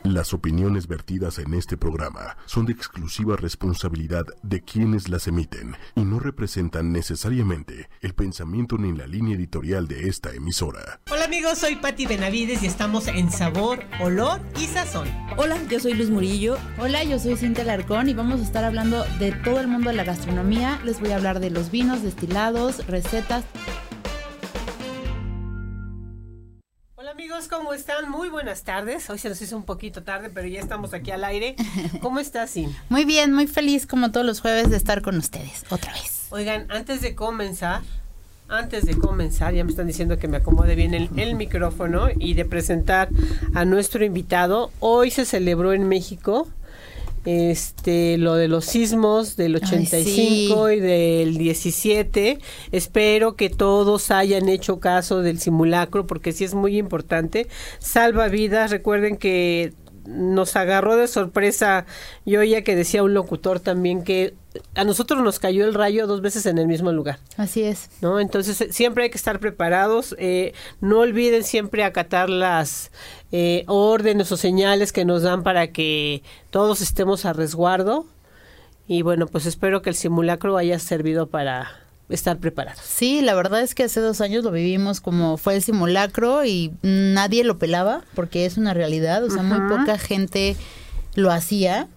Las opiniones vertidas en este programa son de exclusiva responsabilidad de quienes las emiten y no representan necesariamente el pensamiento ni la línea editorial de esta emisora. Hola amigos, soy Patti Benavides y estamos en Sabor, Olor y Sazón. Hola, yo soy Luz Murillo. Hola, yo soy Cintia Alarcón y vamos a estar hablando de todo el mundo de la gastronomía. Les voy a hablar de los vinos, destilados, recetas. Hola amigos, ¿cómo están? Muy buenas tardes. Hoy se nos hizo un poquito tarde, pero ya estamos aquí al aire. ¿Cómo estás, Sin? Muy bien, muy feliz como todos los jueves de estar con ustedes, otra vez. Oigan, antes de comenzar, ya me están diciendo que me acomode bien el micrófono y de presentar a nuestro invitado. Hoy se celebró en México lo de los sismos del 85 y del 17. Espero que todos hayan hecho caso del simulacro, porque sí es muy importante. Salva vidas. Recuerden que nos agarró de sorpresa. Yo oía que decía un locutor también que a nosotros nos cayó el rayo 2 veces en el mismo lugar. Así es. ¿No? Entonces siempre hay que estar preparados. No olviden siempre acatar las órdenes o señales que nos dan para que todos estemos a resguardo. Y bueno, pues espero que el simulacro haya servido para estar preparados. Sí, la verdad es que hace 2 años lo vivimos como fue el simulacro y nadie lo pelaba porque es una realidad. O sea, muy poca gente lo hacía.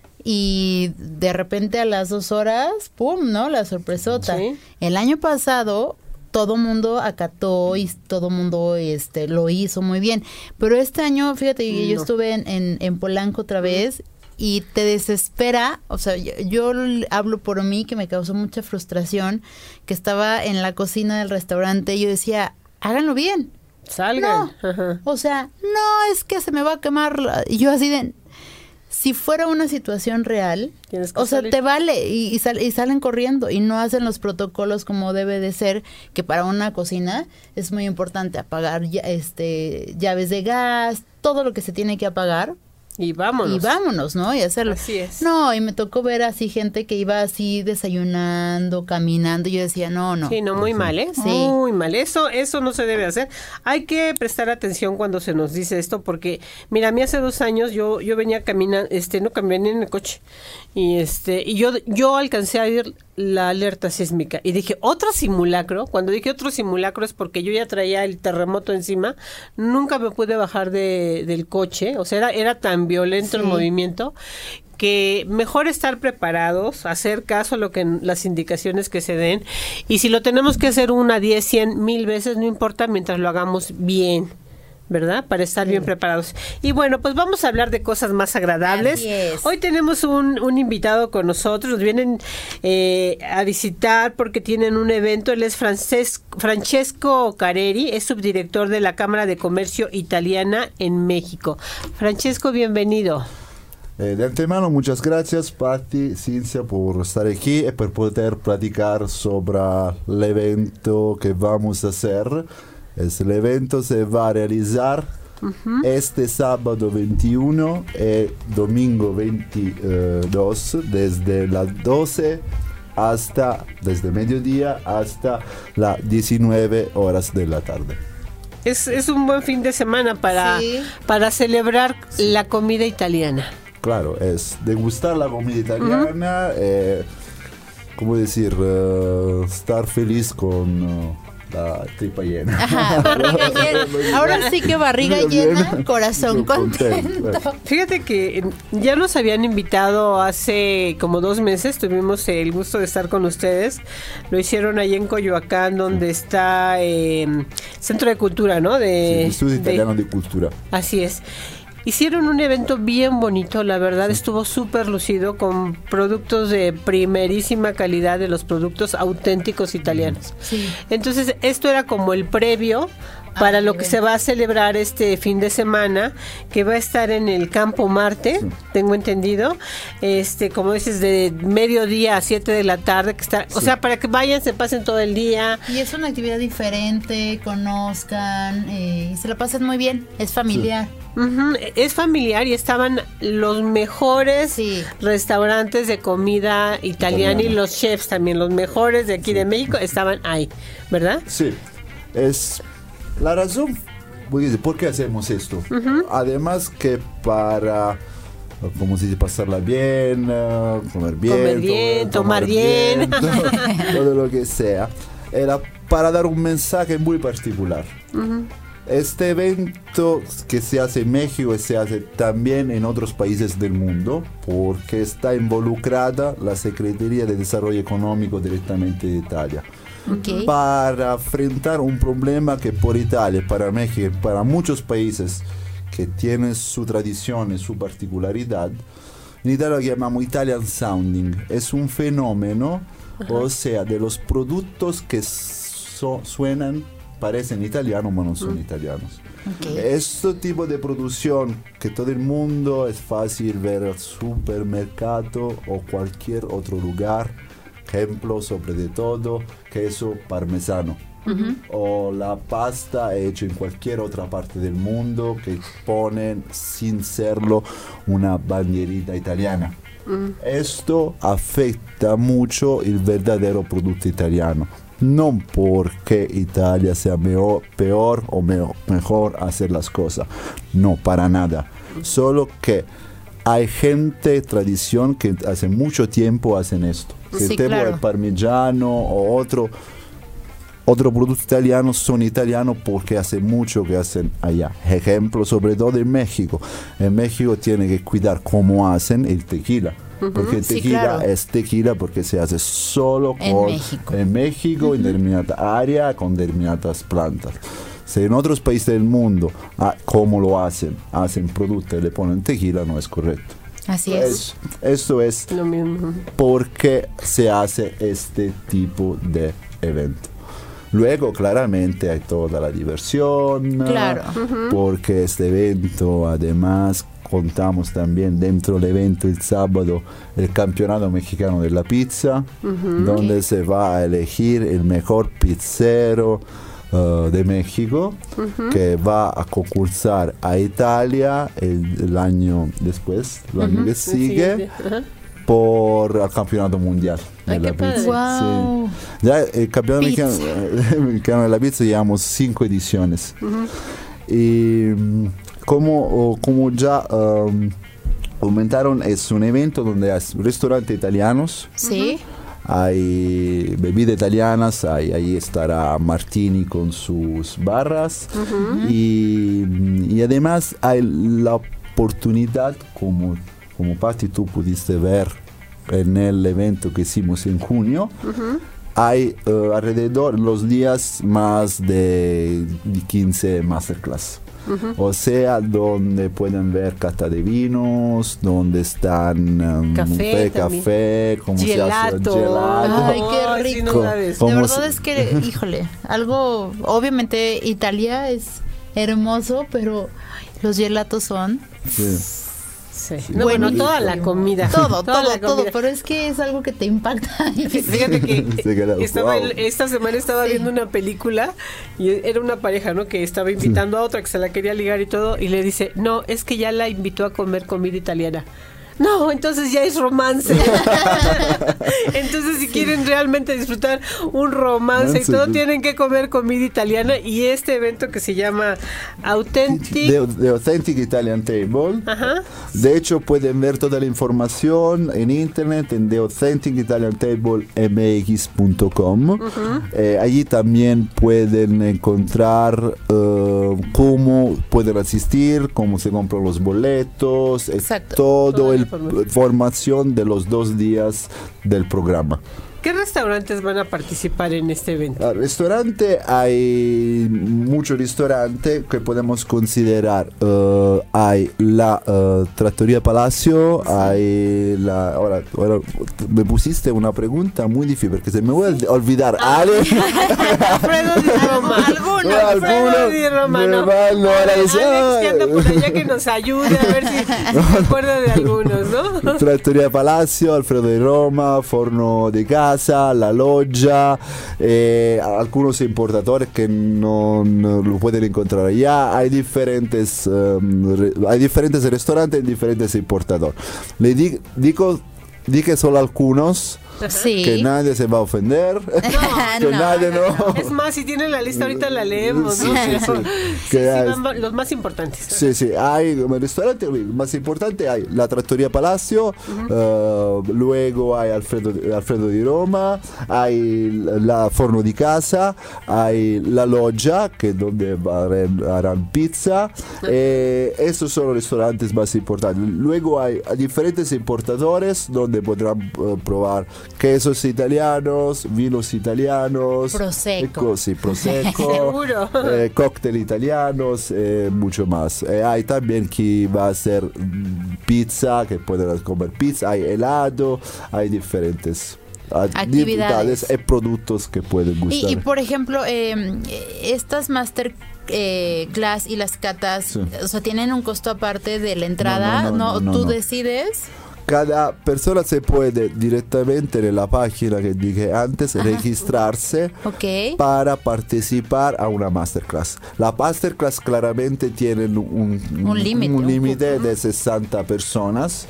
Y de repente a las 2 horas, ¡pum!, ¿no? La sorpresota. ¿Sí? El año pasado todo mundo acató y todo mundo lo hizo muy bien. Pero este año, fíjate, yo estuve en Polanco otra vez y te desespera. O sea, yo hablo por mí, que me causó mucha frustración, que estaba en la cocina del restaurante y yo decía, háganlo bien. Salgan. No, o sea, no, es que se me va a quemar. Y yo así de... Si fuera una situación real, o sea, te vale y salen corriendo y no hacen los protocolos como debe de ser, que para una cocina es muy importante apagar llaves de gas, todo lo que se tiene que apagar. Y vámonos, ¿no? Y hacerlo. Así es. No, y me tocó ver así gente que iba así desayunando, caminando, y yo decía, no. Sí, no, muy mal, ¿eh? Sí. Muy mal. Eso no se debe hacer. Hay que prestar atención cuando se nos dice esto, porque, mira, a mí hace 2 años yo venía caminando, no caminé en el coche, y yo alcancé a ir la alerta sísmica, y dije, ¿otro simulacro? Cuando dije otro simulacro es porque yo ya traía el terremoto encima, nunca me pude bajar del coche, o sea, era tan violento el movimiento, que mejor estar preparados, hacer caso a las indicaciones que se den, y si lo tenemos que hacer 1, 10, 100, 1000 veces, no importa, mientras lo hagamos bien, ¿verdad? Para estar bien preparados. Y bueno, pues vamos a hablar de cosas más agradables. Así es. Hoy tenemos un invitado con nosotros, nos vienen a visitar porque tienen un evento. Él es Francesco Careri, es subdirector de la Cámara de Comercio Italiana en México. Francesco, bienvenido. De antemano, muchas gracias, Patti, Cintia, por estar aquí y por poder platicar sobre el evento que vamos a hacer. El evento se va a realizar este sábado 21 y domingo 22, desde las 12 desde mediodía hasta las 19 horas de la tarde. Es un buen fin de semana para celebrar la comida italiana. Claro, es degustar la comida italiana, ¿cómo decir? Estar feliz con... la tripa llena. Ajá, barriga llena. Ahora sí que barriga llena, corazón contento. Fíjate que ya nos habían invitado hace como 2 meses, tuvimos el gusto de estar con ustedes. Lo hicieron allí en Coyoacán, donde está Centro de Cultura, ¿no? Instituto Italiano de Cultura. Así es. Hicieron un evento bien bonito, la verdad estuvo súper lucido, con productos de primerísima calidad, de los productos auténticos italianos. Sí. Entonces esto era como el previo para lo que se va a celebrar este fin de semana, que va a estar en el Campo Marte, tengo entendido, como dices, de mediodía a 7 de la tarde, que está, o sea, para que vayan, se pasen todo el día. Y es una actividad diferente, conozcan, y se la pasen muy bien, es familiar. Es familiar y estaban los mejores restaurantes de comida italiana y los chefs también, los mejores de aquí de México estaban ahí, ¿verdad? Sí, es la razón ¿por qué hacemos esto? Además que para, como se dice, pasarla bien, comer bien, tomar bien. Todo lo que sea. Era para dar un mensaje muy particular. Este evento que se hace en México se hace también en otros países del mundo porque está involucrada la Secretaría de Desarrollo Económico directamente de Italia. Para enfrentar un problema que por Italia, para México y para muchos países que tienen su tradición y su particularidad, en Italia lo llamamos Italian Sounding. Es un fenómeno, o sea, de los productos que suenan, parecen italianos, pero no son italianos. Este tipo de producción que todo el mundo es fácil ver al supermercado o cualquier otro lugar. Ejemplo, sobre de todo, queso parmesano. O la pasta hecha en cualquier otra parte del mundo que ponen sin serlo una bandierita italiana. Esto afecta mucho el verdadero producto italiano. No porque Italia sea peor o mejor hacer las cosas. No, para nada. Solo que hay gente, tradición, que hace mucho tiempo hacen esto. Si el tema del parmigiano o otro producto italiano son italianos porque hace mucho que hacen allá. Ejemplo, sobre todo en México. En México tienen que cuidar cómo hacen el tequila. Porque el tequila es tequila porque se hace solo en México, en determinada área, con determinadas plantas. Si en otros países del mundo, ¿cómo lo hacen? Hacen productos y le ponen tequila, no es correcto. Así es. Esto es lo mismo. Porque se hace este tipo de evento. Luego, claramente, hay toda la diversión. Claro. Porque este evento, además, contamos también dentro del evento el sábado el Campeonato Mexicano de la Pizza, donde se va a elegir el mejor pizzero de México, que va a concursar a Italia el año después, el año que sigue, por el Campeonato Mundial de la Pizza. Wow. Sí. Ya el Campeonato Mexicano de la Pizza llevamos 5 ediciones. Y como ya comentaron, es un evento donde hay restaurantes italianos. Sí. Hay bebidas italianas, ahí estará Martini con sus barras y además hay la oportunidad, como Patti tú pudiste ver en el evento que hicimos en junio, hay alrededor los días más de 15 masterclass. Donde pueden ver cata de vinos, donde están café, cómo gelato. Se hace gelato. Ay, qué rico. De verdad es que, híjole, algo, obviamente Italia es hermoso, pero los gelatos son... Sí. No, bueno, toda la comida. Todo, pero es que es algo que te impacta. Fíjate que esta semana estaba viendo una película y era una pareja, ¿no? Que estaba invitando a otra que se la quería ligar y todo, y le dice, no, es que ya la invitó a comer comida italiana. No, entonces ya es romance. Entonces, si quieren realmente disfrutar un romance y todo, tienen que comer comida italiana. Y este evento que se llama Authentic... The Authentic Italian Table. De hecho, pueden ver toda la información en internet en theauthenticitaliantable.mx.com. Allí también pueden encontrar cómo pueden asistir, cómo se compran los boletos, todo el información de los 2 días del programa. ¿Qué restaurantes van a participar en este evento? Restaurante, hay muchos restaurantes que podemos considerar. Hay la Trattoria Palacio, hay la... Ahora me pusiste una pregunta muy difícil porque se me voy a olvidar. Alfredo Di Roma. Alfredo Di Roma. Alex, que anda por allá, que nos ayude a ver si se acuerda de algunos, ¿no? Trattoria Palacio, Alfredo Di Roma, Forno de Casa, La Loggia, algunos importadores que no lo pueden encontrar allá. Hay diferentes restaurantes y diferentes importadores. Le digo dije solo algunos. Sí. Que nadie se va a ofender. Que nadie no. Es más, si tienen la lista ahorita la leemos, ¿no? Sí, van los más importantes. Sí, hay el restaurante más importante, hay la Trattoria Palacio, luego hay Alfredo di Roma, hay la Forno di Casa, hay la Loggia, que es donde harán pizza. Esos son los restaurantes más importantes. Luego hay diferentes importadores donde podrán probar quesos italianos, vinos italianos, Prosecco. Prosecco, Seguro. cóctel italianos, mucho más. Hay también que va a hacer pizza, que pueden comer pizza, hay helado, hay diferentes actividades y productos que pueden gustar. Y por ejemplo, estas master class y las catas, o sea, tienen un costo aparte de la entrada, ¿no? ¿Tú decides? Cada persona se puede directamente en la página que dije antes registrarse para participar a una masterclass. La masterclass claramente tiene un límite de 60 personas,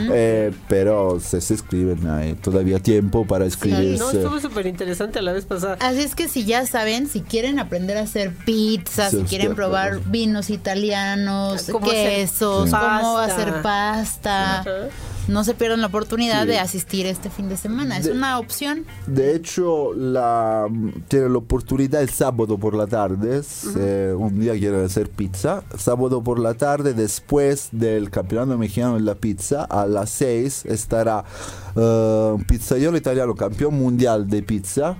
pero si se inscriben hay todavía tiempo para inscribirse. No, estuvo súper interesante la vez pasada. Así es que si ya saben, si quieren aprender a hacer pizza, si quieren probar vinos italianos, quesos, cómo hacer pasta... No se pierdan la oportunidad de asistir este fin de semana. Es una opción. De hecho, tienen la oportunidad el sábado por la tarde. Un día quieren hacer pizza. Sábado por la tarde, después del Campeonato Mexicano de la Pizza, a las 6 estará un pizzaiolo italiano campeón mundial de pizza.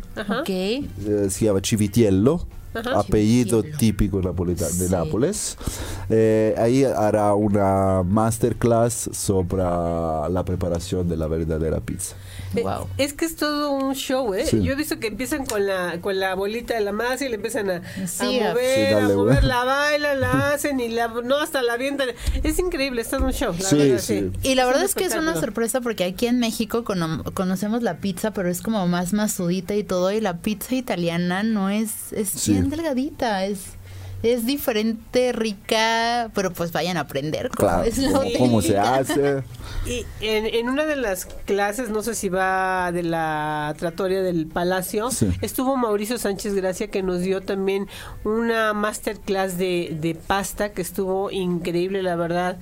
Se llama Civitiello. Apellido típico napolitano de Nápoles. Ahí hará una masterclass sobre la preparación de la verdadera pizza. Wow. Es que es todo un show, ¿eh? Sí. Yo he visto que empiezan con la bolita de la masa y le empiezan a mover, la bailan, la hacen y hasta la avientan. Es increíble, es todo un show. Y la verdad es que es una sorpresa porque aquí en México conocemos la pizza, pero es como más masudita y todo, y la pizza italiana no es bien delgadita, es diferente, rica, pero pues vayan a aprender cómo se hace. Y en una de las clases, no sé si va de la trattoria del Palacio, estuvo Mauricio Sánchez Gracia, que nos dio también una masterclass de pasta que estuvo increíble, la verdad.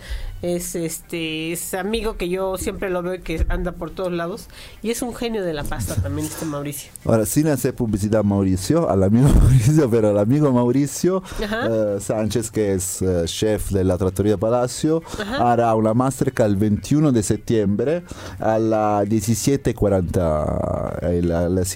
Es amigo que yo siempre lo veo que anda por todos lados y es un genio de la pasta también Mauricio. Ahora, sin hacer publicidad al amigo Mauricio, pero al amigo Mauricio Sánchez, que es chef de la Trattoria Palacio, hará una masterclass el 21 de septiembre a las 17:40, a las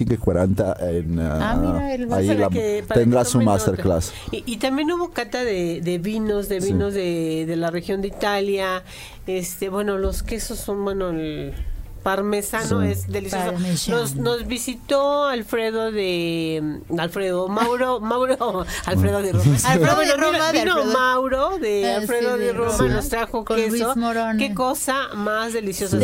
5:40 ahí tendrá su masterclass. Y también hubo cata de vinos, de la región de Italia. Bueno, los quesos son, el parmesano es delicioso. Nos visitó Alfredo de Roma. Alfredo de Roma nos trajo queso. Qué cosa más deliciosa.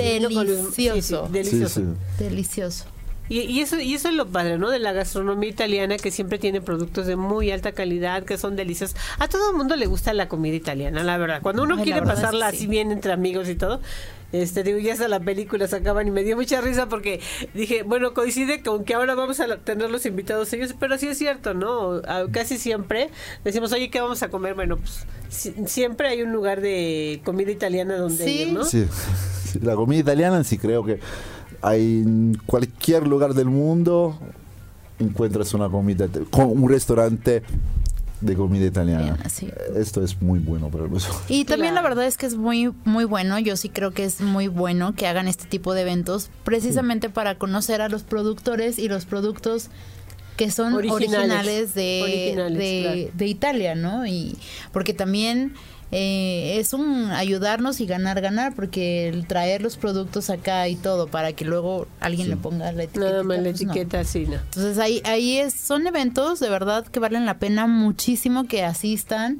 Delicioso. Y eso es lo padre, ¿no? De la gastronomía italiana, que siempre tiene productos de muy alta calidad, que son deliciosos. A todo el mundo le gusta la comida italiana, la verdad. Cuando uno quiere pasarla así bien entre amigos y todo, ya hasta la película se acaban y me dio mucha risa porque dije, bueno, coincide con que ahora vamos a tener los invitados ellos, pero sí es cierto, ¿no? Casi siempre decimos, oye, ¿qué vamos a comer? Bueno, pues siempre hay un lugar de comida italiana donde ir, ¿no? Sí, la comida italiana sí creo que hay en cualquier lugar del mundo encuentras un restaurante de comida italiana. Esto es muy bueno para nosotros. Y también la verdad es que es muy muy bueno. Yo sí creo que es muy bueno que hagan este tipo de eventos precisamente para conocer a los productores y los productos que son originales de Italia, ¿no? Y porque también es un ayudarnos y ganar, porque el traer los productos acá y todo para que luego alguien le ponga la etiqueta. Nada más la etiqueta, sí, no. Entonces son eventos de verdad que valen la pena muchísimo que asistan.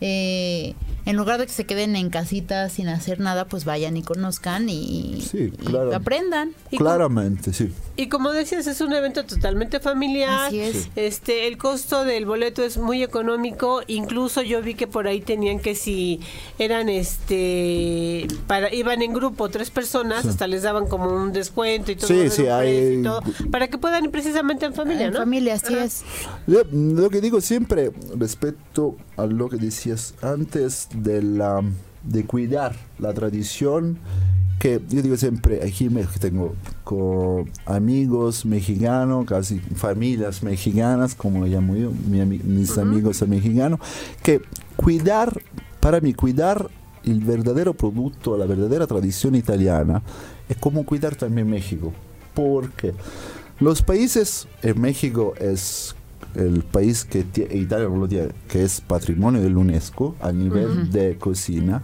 en lugar de que se queden en casita sin hacer nada, pues vayan y conozcan y aprendan. Claramente, sí. Y como decías, es un evento totalmente familiar. Así es. El costo del boleto es muy económico. Incluso yo vi que por ahí tenían que si eran iban en grupo 3 personas, hasta les daban como un descuento y todo. Y todo, para que puedan ir precisamente en familia, ¿no? En familia, así es. Lo que digo siempre respecto a lo que decías antes de cuidar la tradición, que yo digo siempre, aquí tengo con amigos mexicanos, casi familias mexicanas, como lo llamo yo, mis amigos mexicanos, que para mí cuidar el verdadero producto, la verdadera tradición italiana, es como cuidar también México, porque los países, en México es el país que Italia no lo tiene, que es patrimonio de la UNESCO a nivel de cocina,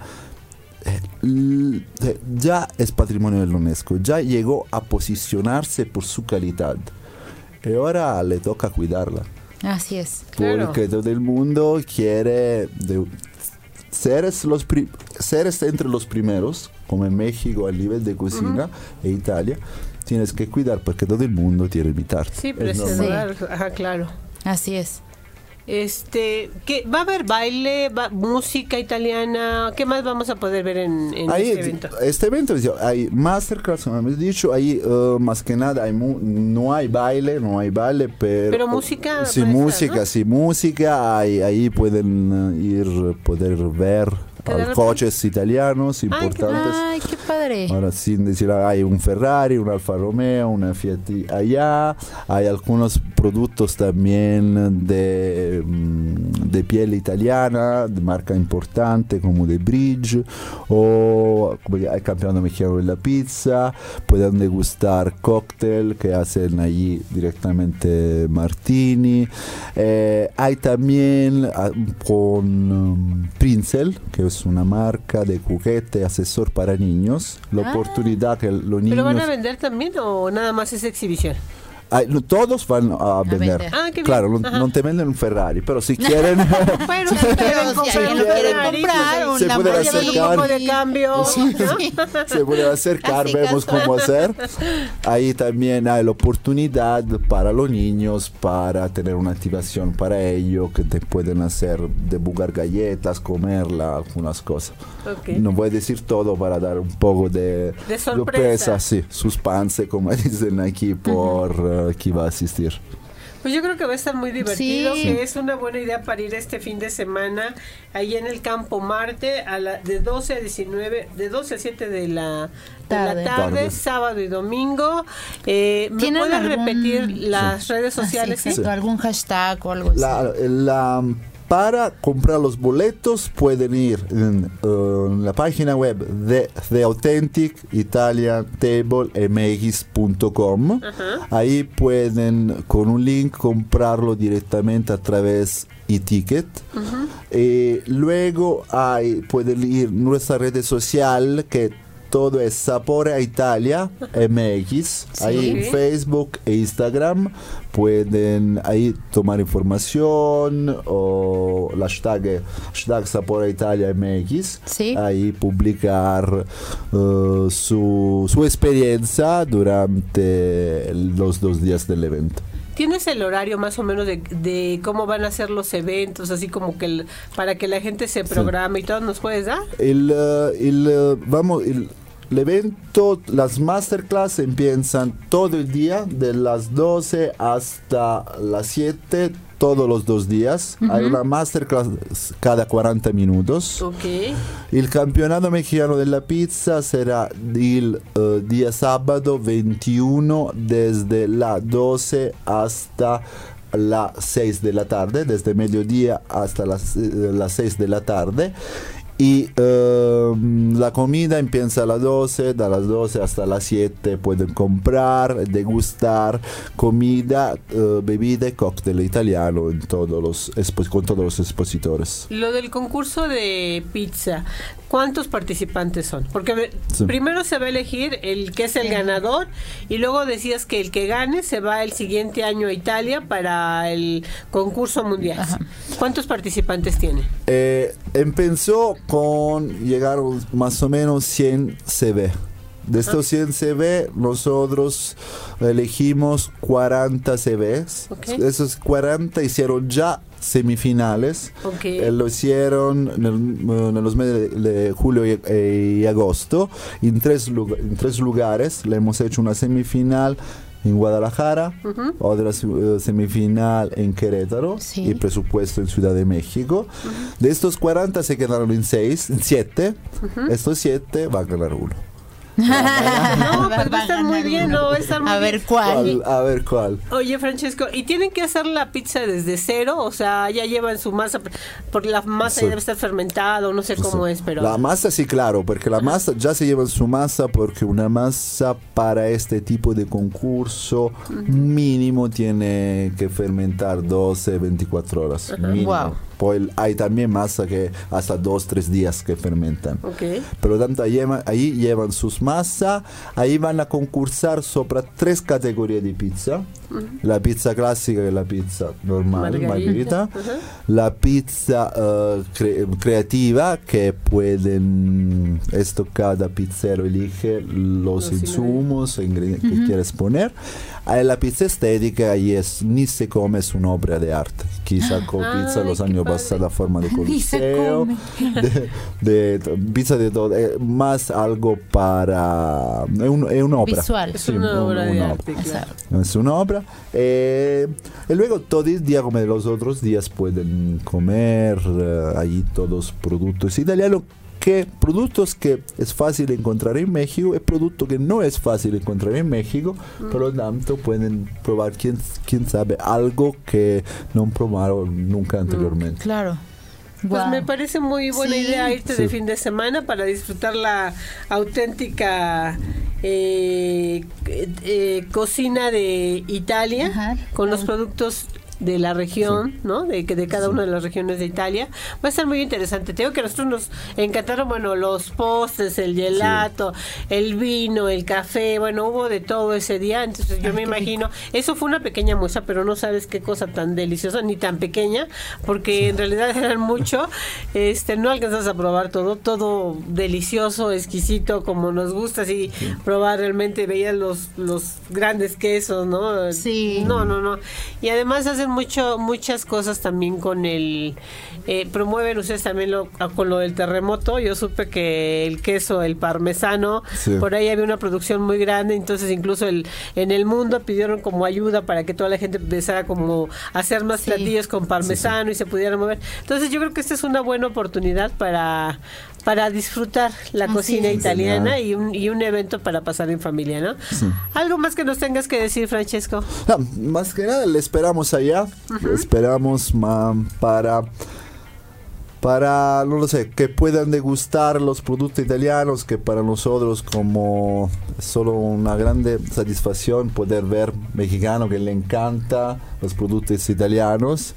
ya es patrimonio de la UNESCO, ya llegó a posicionarse por su calidad y ahora le toca cuidarla. Así es. Porque todo el mundo quiere seres entre los primeros, como en México a nivel de cocina e Italia, tienes que cuidar porque todo el mundo quiere imitar. Sí, preservar, claro. Así es. ¿Qué, va a haber baile, música italiana? ¿Qué más vamos a poder ver en este evento? Este evento hay masterclass, como hemos dicho, ahí más que nada no hay baile, pero música. Sí, música, ¿no? Sí, música, ahí poder ver coches italianos importantes. Ay, qué padre. Ahora, sin decir, hay un Ferrari, un Alfa Romeo, una Fiat allá. Hay algunos productos también de piel italiana, de marca importante como de Bridge, o el campeonato mexicano de la pizza. Pueden degustar cóctel que hacen allí directamente Martini. Hay también con Prinzel, que es una marca de juguete, asesor para niños, la oportunidad que los niños... ¿Pero van a vender también o nada más es exhibición? Todos van a vender. Claro, no te venden un Ferrari, pero si quieren... Bueno, si quieren comprar una máquina de cambio, se puede acercar, vemos cómo hacer. Ahí también hay la oportunidad para los niños para tener una activación para ellos, que te pueden hacer debugar galletas, comerla, algunas cosas. No voy a decir todo para dar un poco de sorpresa, sí, suspense, como dicen aquí, por que va a asistir. Pues yo creo que va a estar muy divertido, que es una buena idea para ir este fin de semana ahí en el Campo Marte de 12 a 7 de la tarde, sábado y domingo. ¿Me pueden repetir las redes sociales? Sí. ¿Algún hashtag o algo así? Para comprar los boletos pueden ir en la página web de The Authentic Italian Table mx.com. Ahí pueden con un link comprarlo directamente a través e-ticket. Luego pueden ir a nuestra red social, que todo es Sapore Italia MX. Ahí en Facebook e Instagram pueden ahí tomar información, o el hashtag Sapore Italia MX. Ahí publicar su experiencia durante los 2 días del evento. ¿Tienes el horario más o menos de cómo van a ser los eventos, así como que para que la gente se programe y todo? ¿Nos puedes dar? El evento, las masterclass empiezan todo el día, de las 12 hasta las 7, todos los 2 días. Hay una masterclass cada 40 minutos. El campeonato mexicano de la pizza será el día sábado 21, desde las 12 hasta las 6 de la tarde, desde mediodía hasta las 6 de la tarde. Y la comida empieza a las 12, de las 12 hasta las 7 pueden comprar, degustar comida, bebida y cóctel italiano con todos los expositores. Lo del concurso de pizza, ¿cuántos participantes son? Porque primero se va a elegir el que es el ganador y luego decías que el que gane se va el siguiente año a Italia para el concurso mundial. Ajá. ¿Cuántos participantes tiene? Empezó con llegar más o menos 100 CV. De estos 100 CV, nosotros elegimos 40 CVs. Okay. Esos 40 hicieron ya semifinales. Okay. Lo hicieron en los meses de julio y agosto. En tres lugares. Le hemos hecho una semifinal en Guadalajara, otra semifinal en Querétaro y presupuesto en Ciudad de México. De estos 40 se quedaron en 7. Estos 7 van a ganar uno. No, pues va a estar muy bien, ¿no? Va a estar muy ver cuál. A ver cuál. Oye, Francesco, ¿y tienen que hacer la pizza desde cero? O sea, ya llevan su masa, porque la masa ya debe estar fermentada, o no sé cómo es, pero... La masa sí, claro, porque la masa ya se lleva su masa, porque una masa para este tipo de concurso mínimo tiene que fermentar 12, 24 horas. Wow. Pues hay también masa que hasta 2-3 días que fermentan. Okay. Pero tanto ahí llevan sus masa, ahí van a concursar sobre 3 categorías de pizza. La pizza clásica, que es la pizza normal, margarita. La pizza creativa, que pueden, esto cada pizzero elige los insumos e ingredientes que quieres poner. La pizza estética, ahí ni se come, es una obra de arte. Quizá con pizza los años pasados, la forma de coliseo, de pizza de todo, más algo para... Es una obra. Visual. Es una obra de arte, claro. Es una obra. Y luego todo el día, como los otros días, pueden comer allí todos productos italianos. Productos que es fácil encontrar en México y productos que no es fácil encontrar en México, por lo tanto pueden probar, quién sabe, algo que no probaron nunca anteriormente. Claro. Pues me parece muy buena idea irte de fin de semana para disfrutar la auténtica cocina de Italia con los productos de la región, ¿no? De cada una de las regiones de Italia. Va a estar muy interesante. Te digo que a nosotros nos encantaron, bueno, los postres, el gelato, el vino, el café, bueno, hubo de todo ese día. Entonces yo me imagino, eso fue una pequeña muestra, pero no sabes qué cosa tan deliciosa, ni tan pequeña, porque en realidad eran mucho. No alcanzas a probar todo delicioso, exquisito, como nos gusta, así probar realmente, veías los grandes quesos, ¿no? Sí. No. Y además hacen muchas cosas también con promueven ustedes también con lo del terremoto. Yo supe que el queso, el parmesano, por ahí había una producción muy grande, entonces incluso en el mundo pidieron como ayuda para que toda la gente empezara como a hacer más platillos con parmesano y se pudieran mover. Entonces yo creo que esta es una buena oportunidad para disfrutar la cocina italiana y un evento para pasar en familia, ¿no? Sí. ¿Algo más que nos tengas que decir, Francesco? No, más que nada le esperamos allá, esperamos para, no lo sé, que puedan degustar los productos italianos, que para nosotros como solo una grande satisfacción poder ver mexicano que le encanta los productos italianos.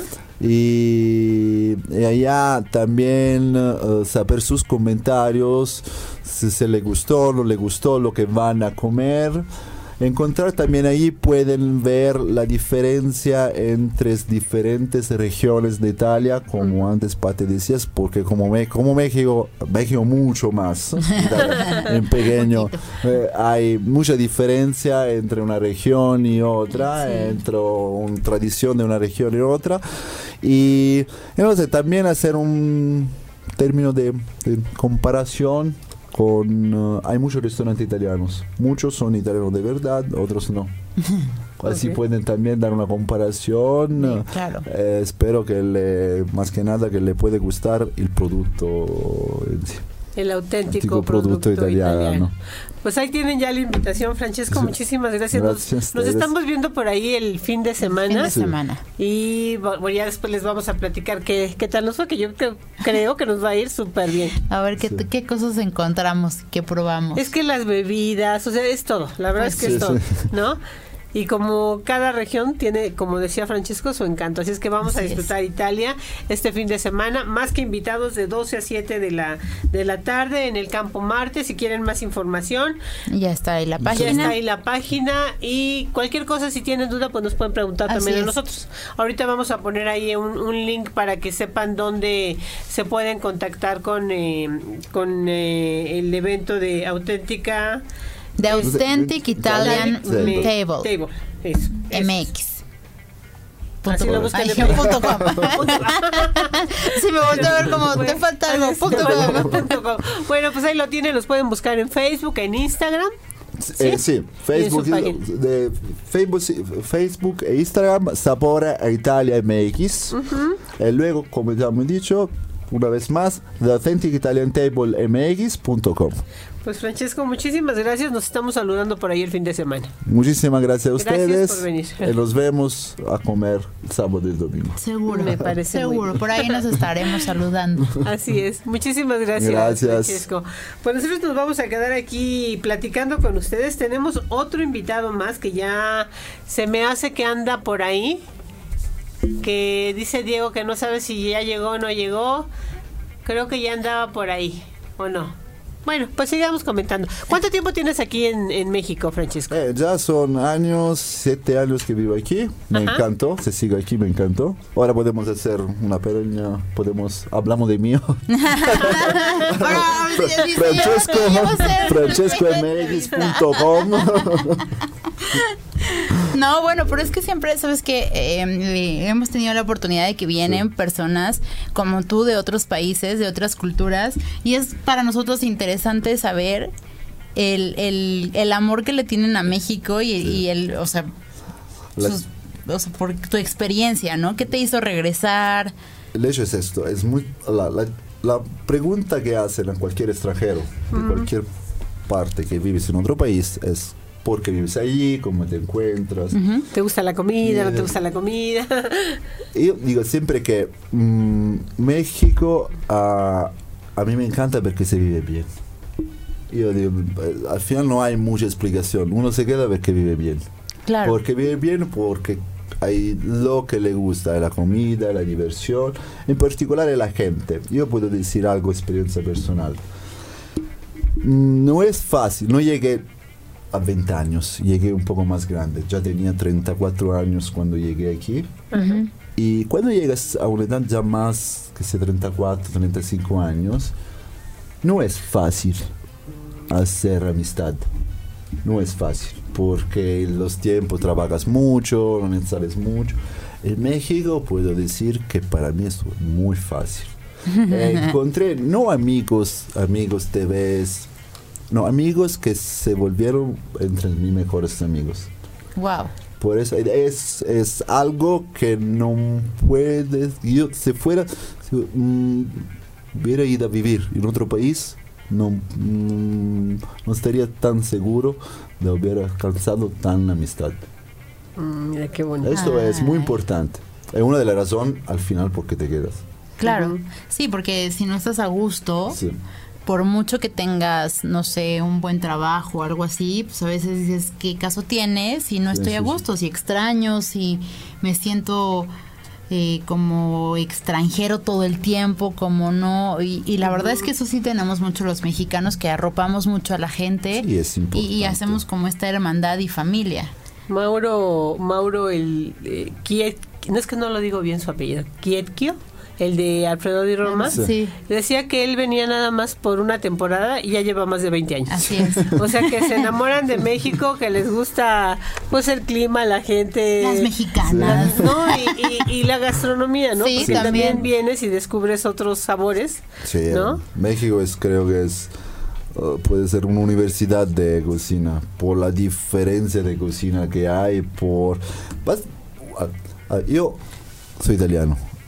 Y allá también saber sus comentarios, si se le gustó, no le gustó lo que van a comer. Encontrar también ahí pueden ver la diferencia entre diferentes regiones de Italia, como antes Pati decías, porque como México mucho más en pequeño, hay mucha diferencia entre una región y otra, entre una tradición de una región y otra, y entonces también hacer un término de comparación. Hay muchos restaurantes italianos, muchos son italianos de verdad, otros no. Así pueden también dar una comparación. Claro. Espero que más que nada que le puede gustar el producto en sí. El auténtico producto italiano. Pues ahí tienen ya la invitación, Francesco. Muchísimas gracias. Nos estamos viendo por ahí el fin de semana. Y ya después les vamos a platicar qué tal nos fue, que yo creo que nos va a ir súper bien. A ver qué cosas encontramos, qué probamos. Es que las bebidas, o sea, es todo. La verdad es que es todo, ¿no? Y como cada región tiene, como decía Francesco, su encanto. Así es que vamos a disfrutar Italia este fin de semana, más que invitados de 12 a 7 de la tarde en el Campo Marte. Si quieren más información, ya está ahí la página. Ya está ahí la página, y cualquier cosa, si tienen duda, pues nos pueden preguntar también a nosotros. Ahorita vamos a poner ahí un link para que sepan dónde se pueden contactar con el evento de Auténtica... The Authentic Italian Table. Eso. MX. Así lo buscan en .com. Sí, me volteé a ver como te falta algo. .com. Bueno, pues ahí lo tienen, los pueden buscar en Facebook, en Instagram. Sí, Facebook e Instagram, Sapore Italia MX. Luego, como ya hemos dicho, una vez más, theauthenticitaliantable.mx.com. Pues Francesco, muchísimas gracias. Nos estamos saludando por ahí el fin de semana. Muchísimas gracias a ustedes. Gracias por venir. Nos vemos a comer el sábado y el domingo. Seguro, me parece seguro. Por ahí nos estaremos saludando. Así es. Muchísimas gracias, Francesco. Pues nosotros nos vamos a quedar aquí platicando con ustedes. Tenemos otro invitado más que ya se me hace que anda por ahí, que dice Diego que no sabe si ya llegó o no llegó. Creo que ya andaba por ahí, ¿o no? Bueno, pues sigamos comentando. ¿Cuánto tiempo tienes aquí en México, Francesco? Ya son 7 años que vivo aquí. Me encantó, se sigue aquí, me encantó. Ahora podemos hacer una pequeña, hablamos de mí. francescomx.com. No, bueno, pero es que siempre, sabes que hemos tenido la oportunidad de que vienen personas como tú de otros países, de otras culturas, y es para nosotros interesante saber el amor que le tienen a México y el, o sea, por tu experiencia, ¿no? ¿Qué te hizo regresar? El hecho es esto, es muy la pregunta que hacen a cualquier extranjero de cualquier parte que vives en otro país es: ¿por qué vives allí? ¿Cómo te encuentras? ¿Te gusta la comida? ¿No te gusta la comida? Yo digo siempre que México a mí me encanta porque se vive bien. Yo digo, al final no hay mucha explicación. Uno se queda porque vive bien. Claro. Porque vive bien, porque hay lo que le gusta, la comida, la diversión, en particular la gente. Yo puedo decir algo, experiencia personal. No es fácil, no llegué a 20 años, llegué un poco más grande, ya tenía 34 años cuando llegué aquí. Y cuando llegas a una edad ya más que 34, 35 años, no es fácil hacer amistad, no es fácil, porque en los tiempos trabajas mucho, no sales mucho. En México puedo decir que para mí es muy fácil. Encontré no amigos te ves, no, amigos que se volvieron entre mis mejores amigos. Wow. Por eso es algo que no puedes. Yo hubiera ido a vivir en otro país, no estaría tan seguro de haber alcanzado tan amistad. Mira qué bonito. Esto es muy importante. Es una de las razones al final por qué te quedas. Claro, sí, porque si no estás a gusto, por mucho que tengas, no sé, un buen trabajo o algo así, pues a veces dices, ¿qué caso tiene si no estoy a gusto? Si extraño, si me siento como extranjero todo el tiempo, como no, y la verdad es que eso sí tenemos mucho los mexicanos, que arropamos mucho a la gente, sí, es importante. Y hacemos como esta hermandad y familia. Mauro, no es que no lo digo bien su apellido, Kietquio, el de Alfredo Di Roma, decía que él venía nada más por una temporada y ya lleva más de 20 años. Así es. O sea, que se enamoran de México, que les gusta pues el clima, la gente, las mexicanas, ¿no? Y la gastronomía, ¿no? Sí, porque también vienes y descubres otros sabores, ¿no? México creo que puede ser una universidad de cocina, por la diferencia de cocina que hay, yo soy italiano.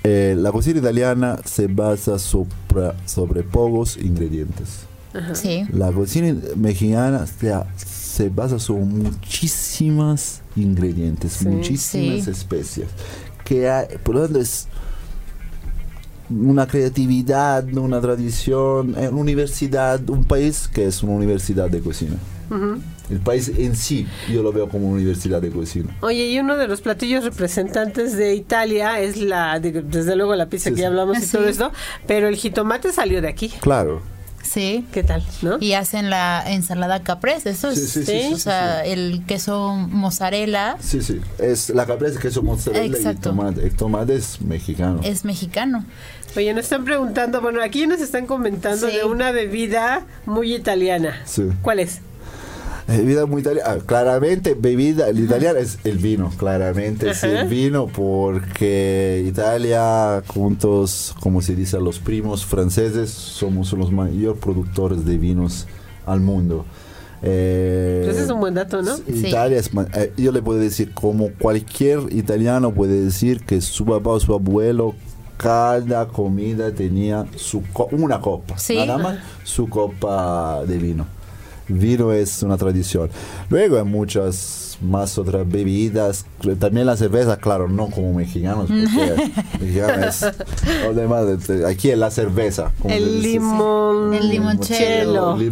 la cocina italiana se basa sobre pocos ingredientes. Sí. La cocina mexicana se basa sobre muchísimos ingredientes, muchísimas especias. Que hay, por lo tanto, es una creatividad, una tradición, una universidad, un país que es una universidad de cocina. El país en sí, yo lo veo como una universidad de cocina. Oye, y uno de los platillos representantes de Italia es desde luego la pizza que ya hablamos y todo esto, pero el jitomate salió de aquí. Claro. Sí. ¿Qué tal, no? Y hacen la ensalada caprese, eso es, o sea, el queso mozzarella. Sí, es la caprese, queso mozzarella. Exacto. Y el tomate. El tomate es mexicano. Es mexicano. Oye, nos están preguntando, bueno, aquí nos están comentando de una bebida muy italiana. Sí. ¿Cuál es? Bebida muy italiana. Claramente, bebida, el italiano es el vino, claramente es el vino, porque Italia, juntos, como se dice, los primos franceses, somos los mayores productores de vinos al mundo. Ese es un buen dato, ¿no? Italia es, yo le puedo decir, como cualquier italiano puede decir que su papá o su abuelo, cada comida tenía una copa, nada más su copa de vino. Vino es una tradición. Luego hay muchas más otras bebidas. También la cerveza, claro, no como mexicanos, porque mexicanos aquí es la cerveza. El limoncello.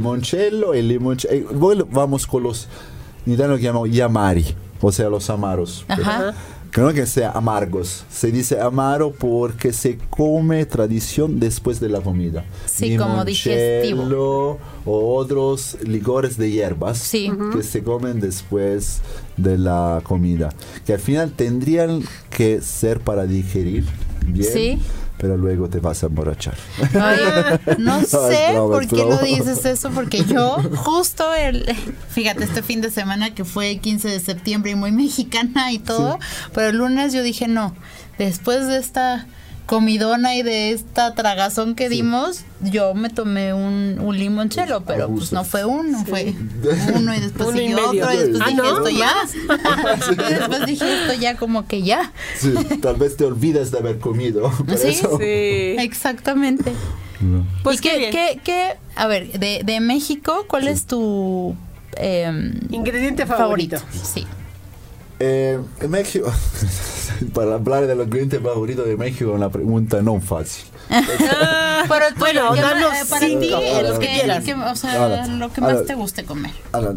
Vamos con los en italiano que llamamos gli amari, o sea, los amaros. Que no que sea amargos, se dice amaro porque se come tradición después de la comida. Sí, como digestivo. O otros licores de hierbas que se comen después de la comida. Que al final tendrían que ser para digerir bien, pero luego te vas a emborrachar. Oye, no sé por qué lo dices eso, porque yo justo fíjate, este fin de semana que fue 15 de septiembre y muy mexicana y todo, pero el lunes yo dije no, después de esta comidona y de esta tragazón que dimos, yo me tomé un limoncello, pero pues no fue uno, fue uno y después dije otro y después dije esto ya. Y después dije esto ya como que ya. Sí, tal vez te olvidas de haber comido. Sí, exactamente. Pues ¿Y qué a ver, de México, cuál es tu ingrediente favorito? Sí. En México, para hablar de los ingredientes favoritos de México, una pregunta no fácil. Pero bueno, danos para ti, los que quieras. Lo que más te guste comer.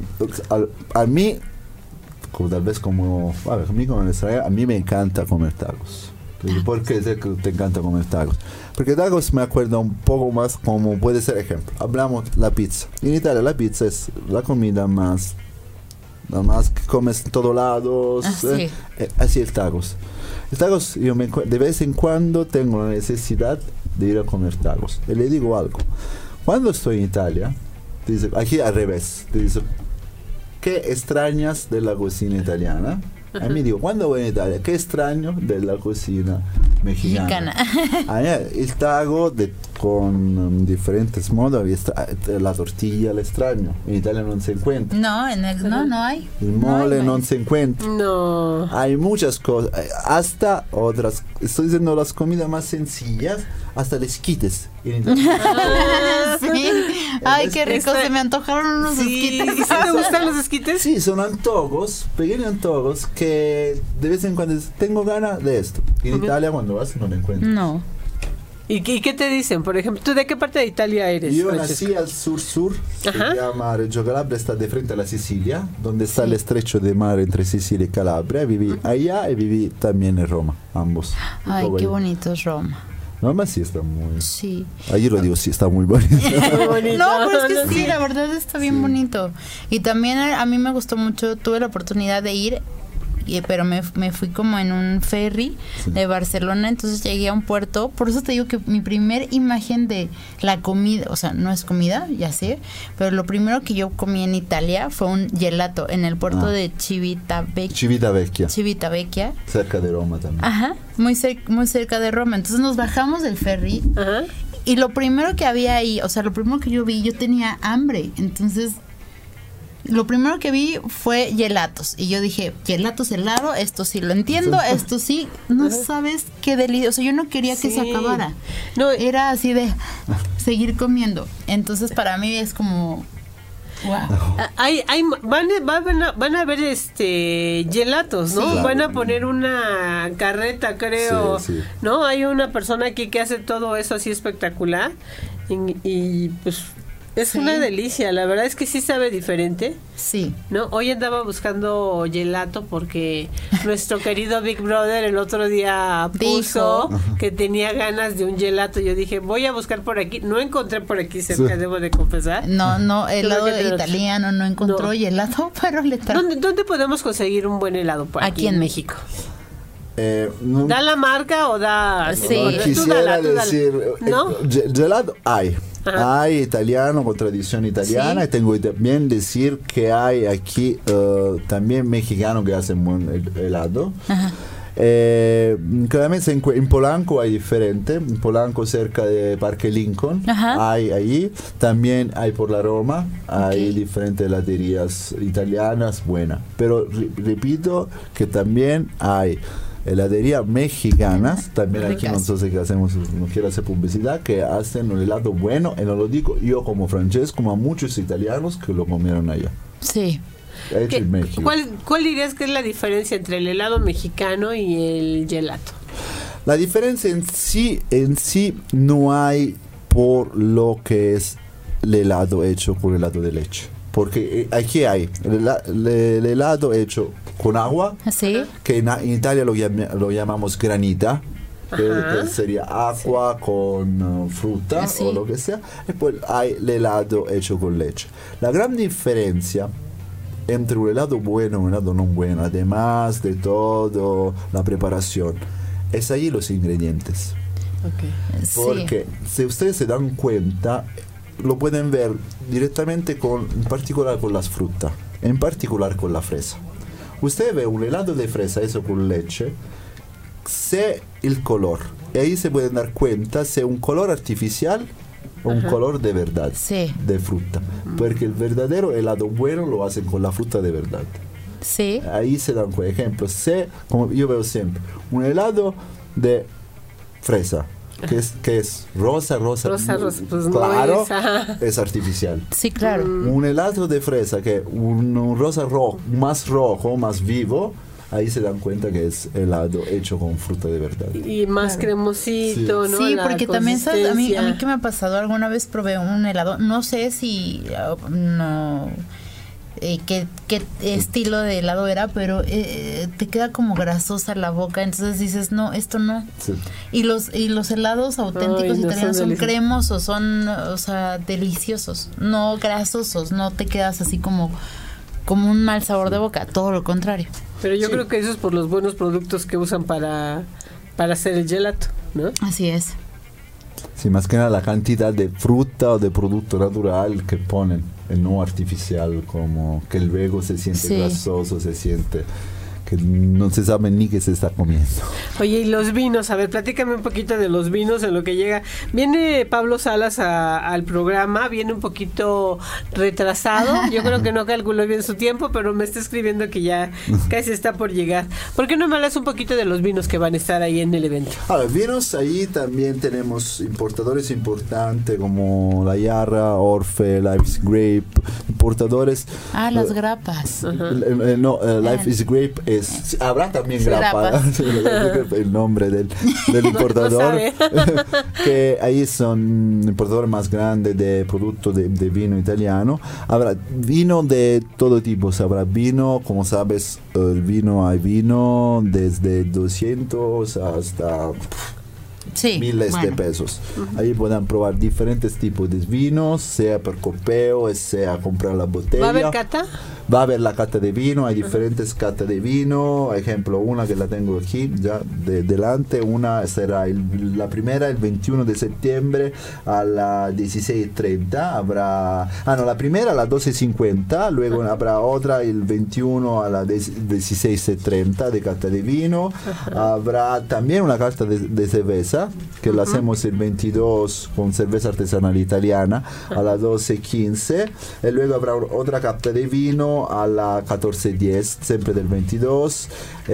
A mí, como tal vez como a mí me encanta comer tacos. ¿Por qué sé que te encanta comer tacos? Porque tacos me acuerda un poco más como puede ser ejemplo. Hablamos la pizza. En Italia la pizza es la comida más que comes en todos lados. Así el tacos. El tacos, de vez en cuando tengo la necesidad de ir a comer tacos. Y le digo algo. Cuando estoy en Italia, dice, aquí al revés, te dice, ¿qué extrañas de la cocina italiana? A mí digo, cuando voy a Italia, ¿qué extraño de la cocina mexicana? El taco con diferentes modos, la tortilla la extraño, en Italia no se encuentra. No hay. El mole no se encuentra. No. Hay muchas cosas, hasta otras, estoy diciendo las comidas más sencillas, hasta les quites. Sí. Ay, qué rico, se me antojaron unos esquites. ¿Y si te gustan los esquites? Sí, son antojos, pequeños antojos que de vez en cuando tengo ganas de esto. Y en Italia cuando vas no lo encuentras. No. ¿Y qué te dicen? Por ejemplo, ¿tú de qué parte de Italia eres? Yo nací al sur, se llama Reggio Calabria, está de frente a la Sicilia, donde está el estrecho de mar entre Sicilia y Calabria. Viví allá y viví también en Roma, ambos. Ay, qué bonito es Roma. Roma sí está muy... Sí. Ayer lo digo, sí está muy bonito. No, pero es que sí, la verdad está bien bonito. Y también a mí me gustó mucho, tuve la oportunidad de ir, pero me fui como en un ferry de Barcelona, entonces llegué a un puerto. Por eso te digo que mi primer imagen de la comida, o sea, no es comida, ya sé, pero lo primero que yo comí en Italia fue un gelato en el puerto de Civitavecchia. Cerca de Roma también. Ajá, muy cerca de Roma. Entonces nos bajamos del ferry. Ajá. Y lo primero que había ahí, o sea, lo primero que yo vi, yo tenía hambre, entonces lo primero que vi fue gelatos. Y yo dije, gelatos helado, esto sí lo entiendo, esto sí, no sabes qué delicioso. O sea, yo no quería que se acabara. No, era así de seguir comiendo. Entonces para mí es como... Wow. Van a haber gelatos, ¿no? Sí, claro. Van a poner una carreta, creo, sí. ¿no? Hay una persona aquí que hace todo eso así espectacular y pues es una delicia. La verdad es que sí sabe diferente. Sí. ¿No? Hoy andaba buscando gelato porque nuestro querido Big Brother el otro día puso que tenía ganas de un gelato. Yo dije, voy a buscar por aquí. No encontré por aquí cerca, debo de confesar. No, helado italiano no encontró gelato, pero le trajo. ¿Dónde podemos conseguir un buen helado por aquí en México? ¿Da la marca o da...? Sí. Quisiera decir, ¿no? Gelato hay. Ajá. Hay italiano con tradición italiana, sí. Y tengo que también decir que hay aquí también mexicano que hacen buen helado. Claramente en Polanco hay diferente. En Polanco cerca de Parque Lincoln hay ahí. También hay por la Roma, hay diferentes heladerías italianas buenas. Pero repito que también hay heladerías mexicanas, también aquí no sé si hacemos, no quiero hacer publicidad, que hacen un helado bueno, y no lo digo yo como Francesco, como a muchos italianos que lo comieron allá. Sí. Hecho en México. ¿Cuál dirías que es la diferencia entre el helado mexicano y el gelato? La diferencia en sí no hay por lo que es el helado hecho con helado de leche. Porque aquí hay el helado hecho con agua, que en Italia lo llamamos granita, que sería agua con fruta o lo que sea. Después hay el helado hecho con leche. La gran diferencia entre un helado bueno y un helado no bueno, además de todo la preparación, es ahí los ingredientes. Porque si ustedes se dan cuenta, lo pueden ver directamente en particular con las frutas, en particular con la fresa. Usted ve un helado de fresa hecho con leche, sé el color, y ahí se pueden dar cuenta si es un color artificial o un color de verdad, de fruta, porque el verdadero helado bueno lo hacen con la fruta de verdad. Ahí se dan cuenta. Ejemplo, como yo veo siempre, un helado de fresa que es rosa, pues claro, no es artificial. Sí, claro. Un helado de fresa que un rosa más rojo, más vivo, ahí se dan cuenta que es helado hecho con fruta de verdad. Y más cremosito, ¿no? Sí, porque también, ¿sabes? A mí que me ha pasado, alguna vez probé un helado, no sé si... qué estilo de helado era, pero te queda como grasosa la boca, entonces dices, no, esto no. Y los helados auténticos italianos son cremosos, son, o sea, deliciosos, no grasosos, no te quedas así como un mal sabor de boca, todo lo contrario. Pero yo creo que eso es por los buenos productos que usan para hacer el gelato, ¿no? Así es. Sí, más que nada la cantidad de fruta o de producto natural que ponen, no artificial, como que luego se siente grasoso, se siente que no se sabe ni qué se está comiendo. Oye, y los vinos, a ver, platícame un poquito de los vinos en lo que llega. Viene Pablo Salas al programa, viene un poquito retrasado, yo creo que no calculó bien su tiempo, pero me está escribiendo que ya casi está por llegar. ¿Por qué no me hablas un poquito de los vinos que van a estar ahí en el evento? Vinos, ahí también tenemos importadores importantes como La Yarra, Orfe, Life's Grape, importadores. Las grapas. Life is Grape habrá también grapa, el nombre del importador, que ahí son importadores más grandes de productos de vino italiano. Habrá vino de todo tipo, habrá vino, como sabes, hay vino desde 200 hasta miles de pesos. Ahí pueden probar diferentes tipos de vinos, sea por copeo, sea comprar la botella. ¿Va a haber cata? Va a haber la cata de vino, hay diferentes catas de vino. Ejemplo, una que la tengo aquí ya delante, una será la primera el 21 de septiembre a las 16:30. Habrá, la primera a las 12:50, luego habrá otra el 21 a las 16:30 de cata de vino. Habrá también una carta de cerveza pizza, que la hacemos el 22 con cerveza artesanal italiana a las 12:15, y luego habrá otra carta de vino a las 14:10, siempre del 22,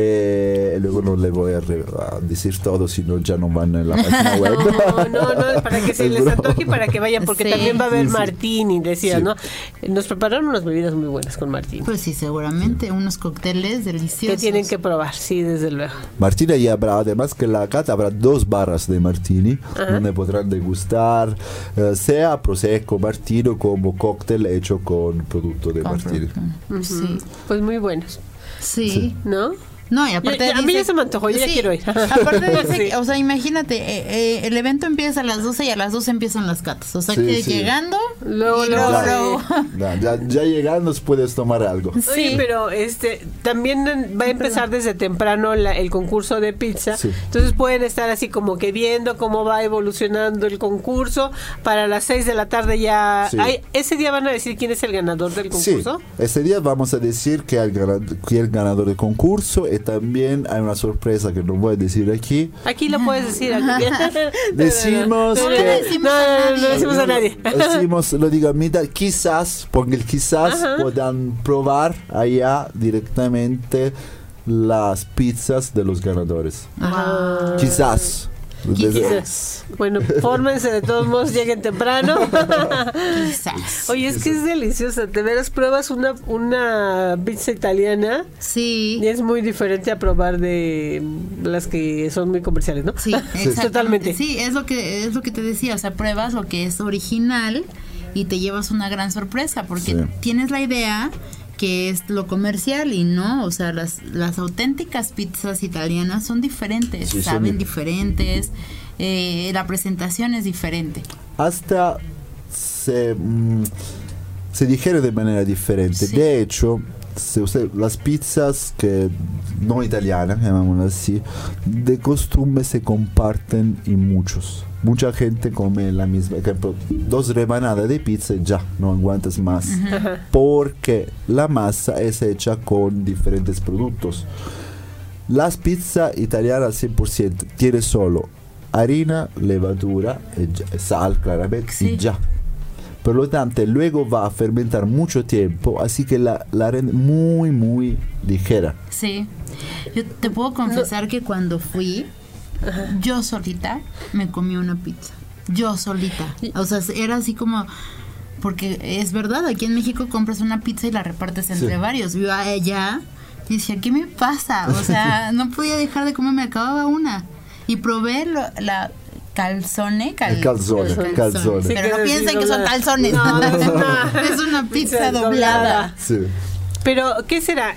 y luego no le voy a decir todo, si no ya no van en la página web. No, para que se les antoje y para que vayan, porque también va a haber martini, decía, Sí. ¿no? Nos prepararon unas bebidas muy buenas con martini. Pues sí, seguramente, unos cócteles deliciosos. Que tienen que probar, sí, desde luego. Martini, y habrá, además que la cata habrá 2 barras de martini, donde podrán degustar sea prosecco martino como cóctel hecho con producto de martini. Sí. Pues muy buenos, Sí. ¿no? No, y aparte A mí ya se me antojó, yo ya quiero ir. Aparte dice, Sí. o sea, imagínate, el evento empieza a las 12 y a las 12 empiezan las catas. O sea, Sí, que sí. llegando, Luego, y luego, luego. Ya llegando puedes tomar algo. Oye, Sí. pero también va a empezar desde temprano el concurso de pizza. Sí. Entonces pueden estar así como que viendo cómo va evolucionando el concurso. Para las 6 de la tarde ya... Sí. ¿Ese día van a decir quién es el ganador del Sí, concurso? ese día vamos a decir que el ganador del concurso, y también hay una sorpresa que no voy a decir aquí. Aquí lo puedes decir. Aquí. Decimos No, le que... decimos a nadie. no decimos a nadie. Decimos, lo digo a mitad, quizás, porque el quizás puedan probar allá directamente las pizzas de los ganadores. Ah. Quizás. Quizás. Bueno, fórmense de todos modos, lleguen temprano. Quizás. Oye, es que es deliciosa. De veras, pruebas una pizza italiana Sí. y es muy diferente a probar de las que son muy comerciales, ¿no? Sí, exactamente. Totalmente. Sí, es lo que te decía, o sea, pruebas lo que es original y te llevas una gran sorpresa porque Sí. tienes la idea que es lo comercial y no, o sea, las auténticas pizzas italianas son diferentes, Sí, saben sí. diferentes, la presentación es diferente. Hasta se digiere de manera diferente. Sí. De hecho, las pizzas que no italianas, llamémoslas así, de costumbre se comparten en muchos. Mucha gente come la misma, por ejemplo, 2 rebanadas de pizza y ya, no aguantas más. Porque la masa es hecha con diferentes productos. Las pizzas italianas 100% tiene solo harina, levadura, sal claramente, Sí. y ya. Por lo tanto, luego va a fermentar mucho tiempo, así que la harina muy, muy ligera. Sí, yo te puedo confesar que cuando fui, yo solita me comí una pizza. Yo solita. O sea, era así como... Porque es verdad, aquí en México compras una pizza y la repartes entre Sí. varios. Yo allá y decía, ¿qué me pasa? O sea, no podía dejar de comer, me acababa una. Y probé la calzone. El calzone. Sí, Pero no que piensen decir que son doblada. calzones. No, es una Es una pizza pizza doblada. Sí. Pero, ¿qué será?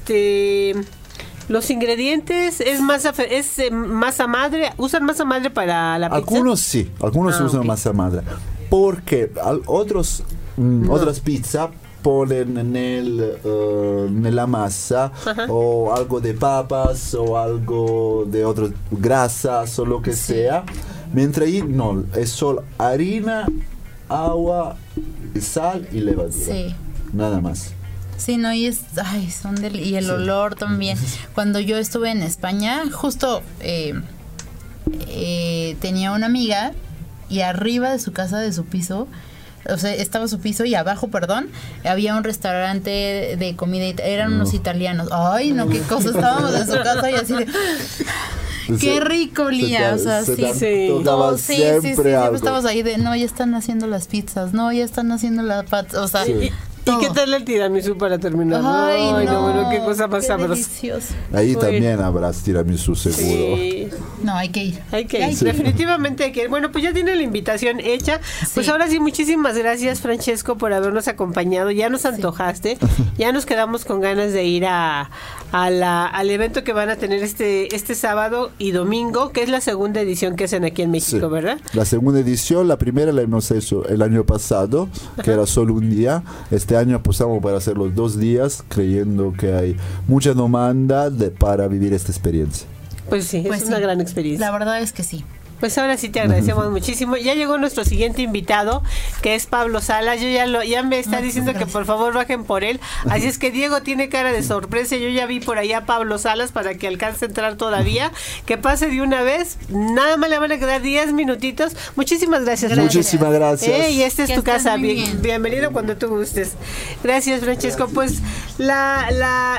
Los ingredientes es masa madre. ¿Usan masa madre para la pizza? Algunos sí, algunos usan ok. masa madre. Porque otras pizzas ponen en la masa o algo de papas o algo de otras grasas o lo que sea. Mientras ahí no, es solo harina, agua, sal y levadura. Sí. Nada más. Sí, no, y y el olor también. Cuando yo estuve en España, justo tenía una amiga y arriba de su casa, de su piso, o sea, estaba su piso y abajo, perdón, había un restaurante de comida, eran unos italianos. Ay, no, qué cosa, estábamos en su casa y así de... Qué rico olía, o sea, sí. sí. Tocaba Sí, siempre algo. estábamos ahí de, no, ya están haciendo las pizzas, no, ya están haciendo las patas, o sea... Sí. ¿Y qué tal el tiramisú para terminar? Ay, no, bueno, qué cosa más qué sabrosa. delicioso. Ahí Bueno. también habrá tiramisú seguro. Sí. No, hay que ir. Hay que ir, Hay que ir. definitivamente hay que ir. Bueno, pues ya tiene la invitación hecha. Pues Sí. ahora sí, muchísimas gracias, Francesco, por habernos acompañado. Ya nos antojaste, ya nos quedamos con ganas de ir al evento que van a tener este sábado y domingo, que es la segunda edición que hacen aquí en México, Sí. ¿verdad? La segunda edición, la primera la hemos hecho el año pasado, que era solo un día. Este año apostamos para hacer los 2 días, creyendo que hay mucha demanda para vivir esta experiencia. Pues sí, Pues es una sí. gran experiencia. La verdad es que sí. Pues ahora sí te agradecemos muchísimo. Ya llegó nuestro siguiente invitado, que es Pablo Salas. Yo ya me está diciendo que por favor bajen por él. Así es que Diego tiene cara de sorpresa. Yo ya vi por allá a Pablo Salas para que alcance a entrar todavía. Que pase de una vez. Nada más le van a quedar 10 minutitos. Muchísimas gracias. Muchísimas gracias. Y esta es tu casa. Bienvenido cuando tú gustes. Gracias, Francesco. Pues la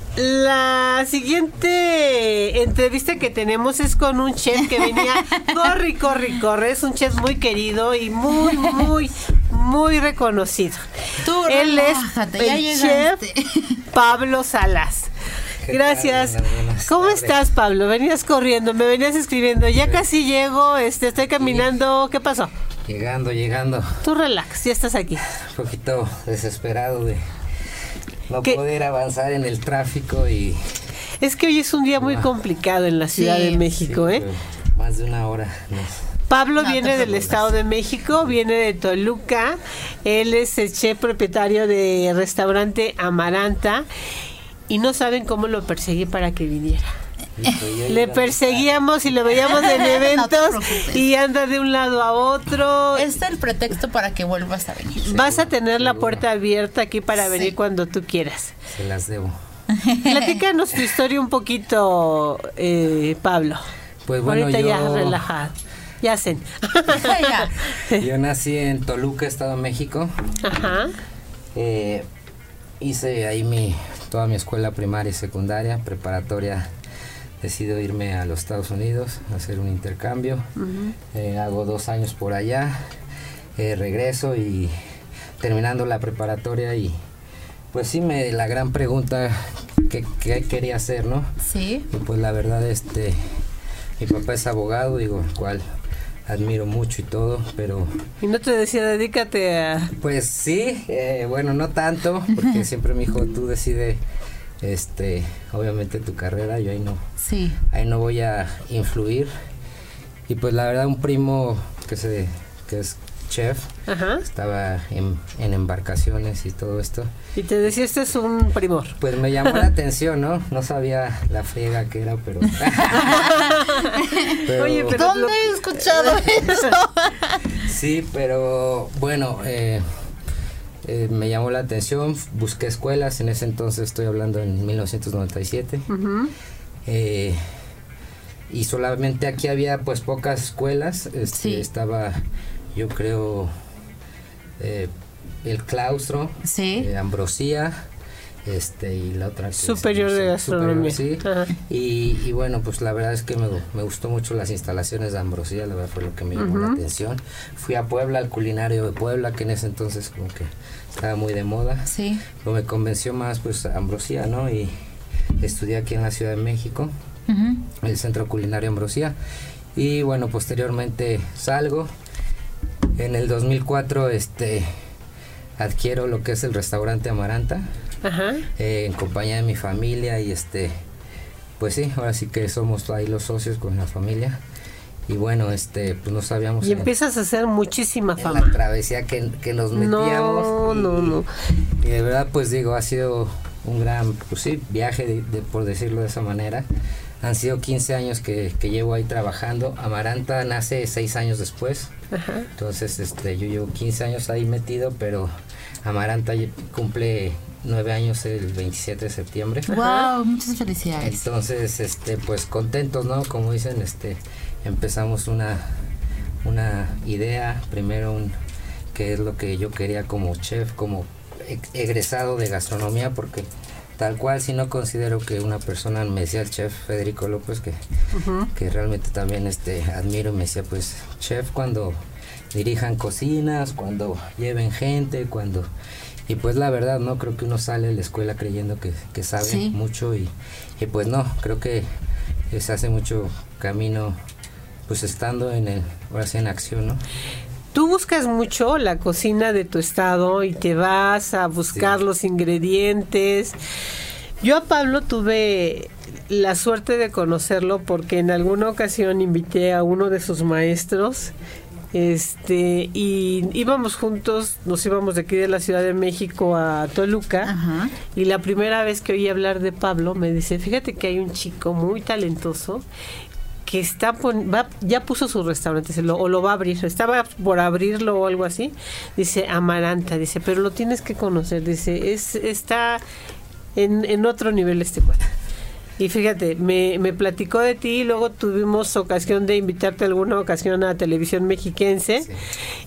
siguiente entrevista que tenemos es con un chef que venía corre. Es un chef muy querido y muy reconocido. Él es el chef Pablo Salas. Gracias. ¿Cómo estás, Pablo? Venías corriendo, me venías escribiendo. Ya casi llego, estoy caminando. ¿Qué pasó? Llegando. Tú relax, ya estás aquí. Un poquito desesperado de no poder avanzar en el tráfico y... Es que hoy es un día muy complicado en la Ciudad de México, ¿eh? Más de una hora. Pablo viene del Estado de México, viene de Toluca. Él es el chef propietario de restaurante Amaranta y no saben cómo lo perseguí para que viniera. Le perseguíamos y lo veíamos en eventos y anda de un lado a otro. Este es el pretexto para que vuelvas a venir. Vas a tener la puerta abierta aquí para venir cuando tú quieras. Se las debo. Platícanos tu historia un poquito, Pablo. Pues bueno, ahorita ya relajado. Ya hacen. Yo nací en Toluca, Estado de México. Ajá. Hice ahí toda mi escuela primaria y secundaria, preparatoria. Decido irme a los Estados Unidos a hacer un intercambio. Hago 2 años por allá, regreso y terminando la preparatoria y pues sí, la gran pregunta que quería hacer, ¿no? Sí. Y pues la verdad, mi papá es abogado, digo, el cual admiro mucho y todo, pero... ¿Y no te decía, dedícate a...? Pues sí, bueno, no tanto, porque siempre me dijo, tú decides, obviamente tu carrera, yo ahí no voy a influir. Y pues la verdad, un primo que es chef, ajá, estaba en embarcaciones y todo esto. Y te decía, este es un primor. Pues me llamó la atención, ¿no? No sabía la friega que era, pero... Oye, pero ¿dónde he escuchado eso? Sí, pero bueno, me llamó la atención, busqué escuelas, en ese entonces estoy hablando en 1997. Uh-huh. Y solamente aquí había pues pocas escuelas, sí. Estaba, yo creo, el Claustro, sí. Ambrosía, y la otra Superior de Gastronomía. Superior, sí. Y bueno, pues la verdad es que me gustó mucho las instalaciones de Ambrosía, la verdad fue lo que me llamó la atención. Fui a Puebla, al culinario de Puebla, que en ese entonces como que estaba muy de moda. Sí. Pero me convenció más pues Ambrosía, ¿no? Y estudié aquí en la Ciudad de México, el Centro Culinario Ambrosía. Y bueno, posteriormente salgo. En el 2004 adquiero lo que es el restaurante Amaranta. Ajá. En compañía de mi familia y pues sí, ahora sí que somos ahí los socios con la familia. Y bueno, pues no sabíamos. Y empiezas a hacer muchísima fama. La travesía que nos metíamos. No. Y de verdad, pues digo, ha sido un gran, pues sí, viaje, por decirlo de esa manera. Han sido 15 años que llevo ahí trabajando. Amaranta nace 6 años después. Ajá. Entonces, yo llevo 15 años ahí metido, pero Amaranta cumple 9 años el 27 de septiembre. Wow, muchas felicidades. Entonces, pues contentos, ¿no? Como dicen, empezamos una idea, primero que es lo que yo quería como chef, como egresado de gastronomía, porque tal cual si no considero que una persona, me decía el chef Federico López, que realmente también admiro, me decía, pues chef cuando dirijan cocinas, cuando lleven gente, y pues la verdad, no creo que uno sale de la escuela creyendo que sabe mucho y pues no, creo que se hace mucho camino pues estando ahora sí en acción, ¿no? Tú buscas mucho la cocina de tu estado y te vas a buscar los ingredientes. Yo a Pablo tuve la suerte de conocerlo porque en alguna ocasión invité a uno de sus maestros, y íbamos juntos, nos íbamos de aquí de la Ciudad de México a Toluca. Ajá. Y la primera vez que oí hablar de Pablo me dice, fíjate que hay un chico muy talentoso que ya puso su restaurante, o lo va a abrir, estaba por abrirlo o algo así. Dice Amaranta, dice, pero lo tienes que conocer, dice, está en otro nivel este cuadro. Y fíjate, me platicó de ti, y luego tuvimos ocasión de invitarte alguna ocasión a Televisión Mexiquense, sí.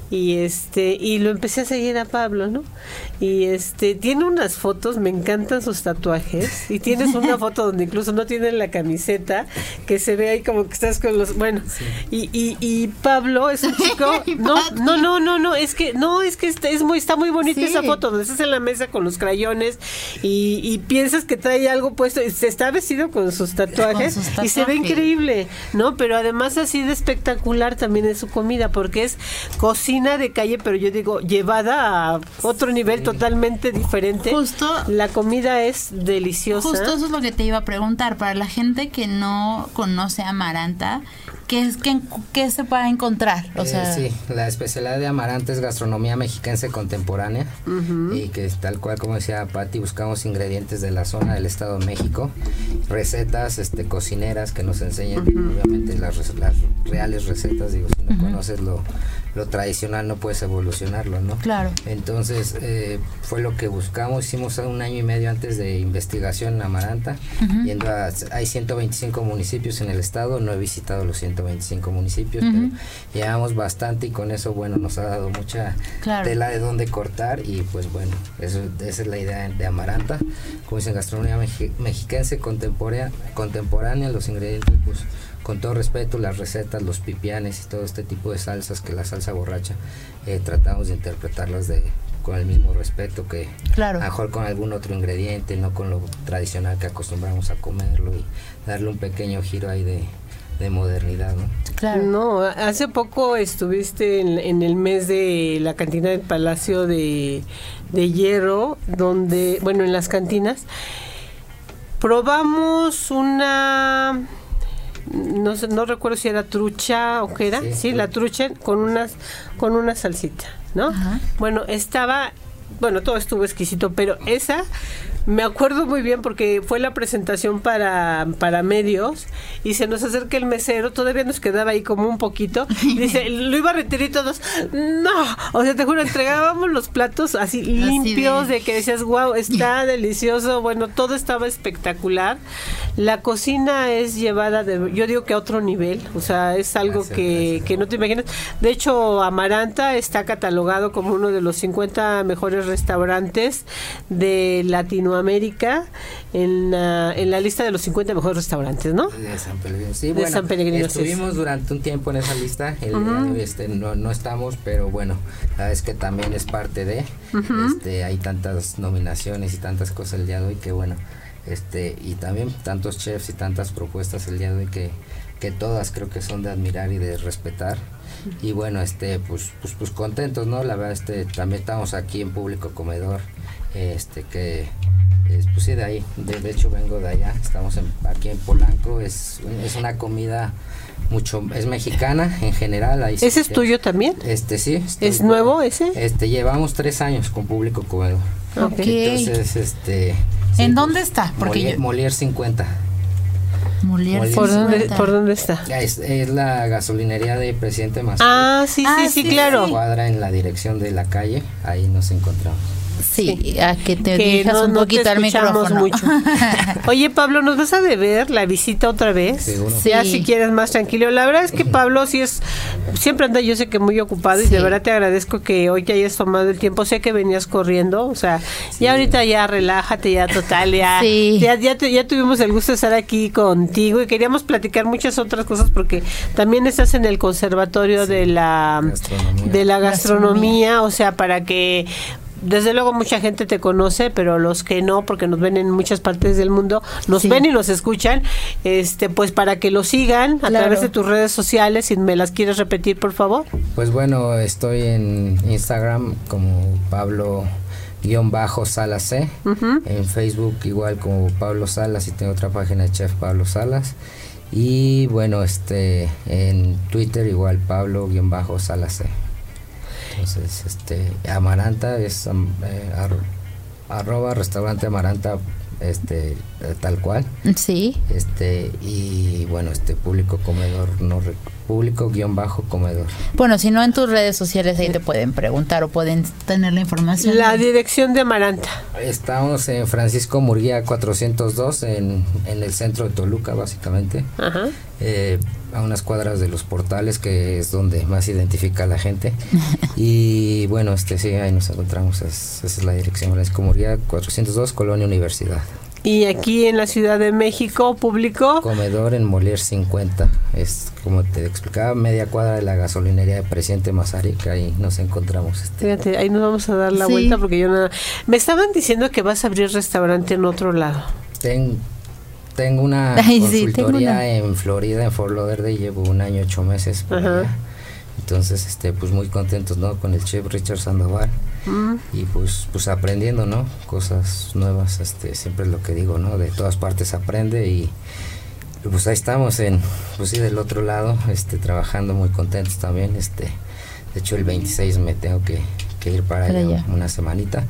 Y lo empecé a seguir a Pablo, ¿no? Y tiene unas fotos, me encantan sus tatuajes, y tienes una foto donde incluso no tiene la camiseta, que se ve ahí como que estás con los, bueno, sí. y Pablo es un chico, no, es que está muy bonita, sí. Esa foto donde estás en la mesa con los crayones y piensas que trae algo puesto, se está vestido con sus tatuajes y se ve increíble, ¿no? Pero además así de espectacular también es su comida, porque es cocina de calle, pero yo digo, llevada a otro nivel, sí. Totalmente diferente. Justo. La comida es deliciosa. Justo eso es lo que te iba a preguntar. Para la gente que no conoce Amaranta, ¿qué se puede encontrar? O sea, sí, la especialidad de Amaranta es gastronomía mexiquense contemporánea, uh-huh. Y que tal cual como decía Pati, buscamos ingredientes de la zona del Estado de México, recetas cocineras que nos enseñen, uh-huh. Obviamente las reales recetas, digo, si no uh-huh. conoces lo tradicional no puedes evolucionarlo, ¿no? Claro. Entonces fue lo que buscamos, hicimos 1 año y medio antes de investigación en Amaranta, uh-huh. Hay 125 municipios en el estado, no he visitado los 125 municipios, uh-huh. Pero llevamos bastante y con eso, bueno, nos ha dado mucha tela de dónde cortar y pues bueno, esa es la idea de Amaranta, como dicen, gastronomía mexiquense contemporánea, los ingredientes pues con todo respeto, las recetas, los pipianes y todo este tipo de salsas, que la salsa borracha tratamos de interpretarlas con el mismo respeto que a lo mejor con algún otro ingrediente, no con lo tradicional que acostumbramos a comerlo, y darle un pequeño giro ahí de modernidad, ¿no? Claro. No, hace poco estuviste en el mes de la cantina del Palacio de Hierro, donde, bueno, en las cantinas probamos una... No recuerdo si era trucha o qué era, sí, la trucha con una salsita, ¿no? Ajá. Bueno, todo estuvo exquisito, pero esa me acuerdo muy bien porque fue la presentación para medios y se nos acerca el mesero, todavía nos quedaba ahí como un poquito, y dice, lo iba a retirar y todos, no, o sea, te juro, entregábamos los platos así limpios, de que decías, wow, está delicioso, bueno, todo estaba espectacular. La cocina es llevada yo digo que a otro nivel, o sea, es algo que no te imaginas. De hecho, Amaranta está catalogado como uno de los 50 mejores restaurantes de Latinoamérica en la lista de los 50 mejores restaurantes, ¿no? De San Pellegrino. Sí, de San Pellegrino, estuvimos durante un tiempo en esa lista, uh-huh. No estamos, pero bueno, la verdad es que también es parte de, uh-huh. Hay tantas nominaciones y tantas cosas el día de hoy que bueno, y también tantos chefs y tantas propuestas el día de hoy que todas creo que son de admirar y de respetar. Y bueno, pues contentos, ¿no? La verdad, también estamos aquí en Público Comedor, pues sí, de ahí, de hecho vengo de allá, estamos aquí en Polanco, es una comida es mexicana en general. Ahí ¿Ese es tuyo también? Sí. ¿Es nuevo ese? Llevamos 3 años con Público Comedor. Okay. Entonces, ¿en dónde está? Porque Molière 50. Molière. ¿Por dónde está? Es la gasolinería de Presidente Mazariegos. Ah, sí, claro. Cuadra en la dirección de la calle, ahí nos encontramos. Sí, a que te dejas un poquito al micrófono. Mucho. Oye, Pablo, ¿nos vas a deber la visita otra vez? Seguro. Ya si quieres más tranquilo. La verdad es que Pablo siempre anda, yo sé que muy ocupado, y de verdad te agradezco que hoy te hayas tomado el tiempo. Sé que venías corriendo, o sea, ya ahorita ya relájate, ya total, ya tuvimos el gusto de estar aquí contigo y queríamos platicar muchas otras cosas porque también estás en el conservatorio de la gastronomía, o sea, para que desde luego mucha gente te conoce, pero los que no, porque nos ven en muchas partes del mundo, nos ven y nos escuchan, pues para que lo sigan a través de tus redes sociales, si me las quieres repetir, por favor. Pues bueno, estoy en Instagram como Pablo_Salas C, uh-huh. En Facebook igual como Pablo Salas, y tengo otra página de Chef Pablo Salas, y bueno, en Twitter igual Pablo_Salas C. Entonces, Amaranta es restaurante Amaranta, tal cual. Sí. Y bueno, público comedor, público-comedor. Bueno, si no, en tus redes sociales ahí te pueden preguntar o pueden tener la información. La dirección de Amaranta. Estamos en Francisco Murguía 402, en el centro de Toluca, básicamente. Ajá. A unas cuadras de los Portales, que es donde más identifica a la gente. Y bueno, sí, ahí nos encontramos. Esa es la dirección, Francisco Murguía 402, Colonia Universidad. Y aquí en la Ciudad de México, público. Comedor en Molière 50. Es, como te explicaba, media cuadra de la gasolinería de Presidente Mazarik. Ahí nos encontramos. Fíjate, ahí nos vamos a dar la vuelta porque yo nada. Me estaban diciendo que vas a abrir restaurante en otro lado. Tengo una consultoría en Florida, en Fort Lauderdale. Llevo 1 año 8 meses por allá. Entonces, pues muy contentos, ¿no? Con el chef Richard Sandoval. Y pues aprendiendo, ¿no? Cosas nuevas, siempre es lo que digo, ¿no? De todas partes aprende y pues ahí estamos pues sí, del otro lado, trabajando muy contentos también. De hecho el 26 me tengo que ir para allá una semanita,